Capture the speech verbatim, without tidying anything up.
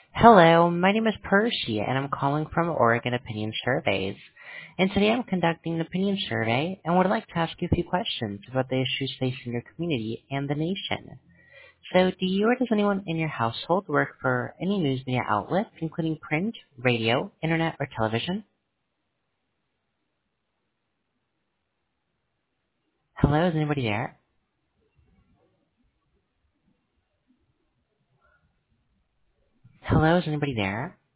Hello, my name is Percy, and I'm calling from Oregon Opinion Surveys. And today I'm conducting an opinion survey and would like to ask you a few questions about the issues facing your community and the nation. So, do you or does anyone in your household work for any news media outlets, including print, radio, internet, or television? Hello, is anybody there? Hello, is anybody there?